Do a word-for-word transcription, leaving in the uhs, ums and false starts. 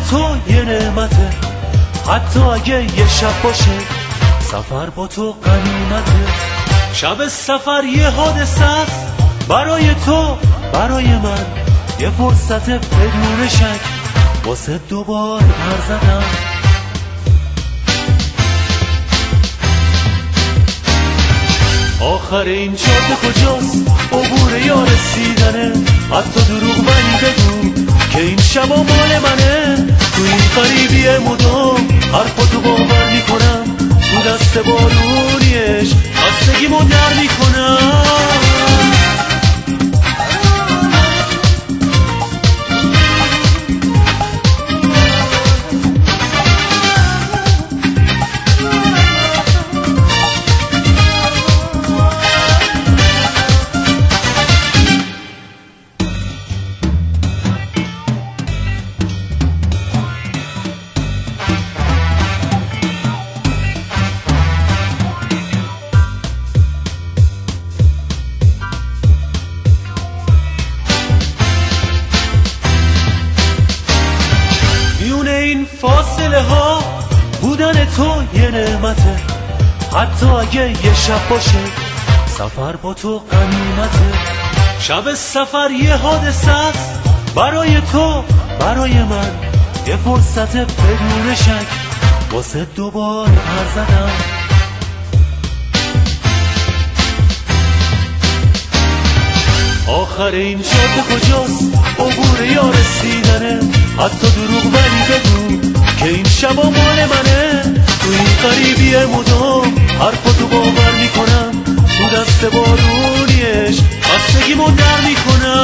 تو یه نعمته، حتی اگه یه شب باشه سفر با تو غنیمته. شب سفر یه حادثه است برای تو برای من، یه فرصت بدون شک واسه دوبار پر زدم. آخر این جاده کجاست؟ عبور یا رسیدنه؟ حتی دروغ ولی بگو که این شبا مال منه. تو این غریبی مدام حرفاتو باور میکنم، تو دست بارونیش خستگیمو در میکنم. این فاصله ها بودن تو یه نعمته، حتی اگه یه شب باشه سفر با تو غنیمته. شب سفر یه حادثه است برای تو برای من، یه فرصت بدون شک واسه دوبار پر زدم. آخر این جاده کجاست؟ عبور یا رسیدنه؟ حتی دروغ ولی بگو که این شبا مال منه. تو این غریبی مدام حرفاتو باور میکنم، تو دست بارونیش خستگیمو در میکنم.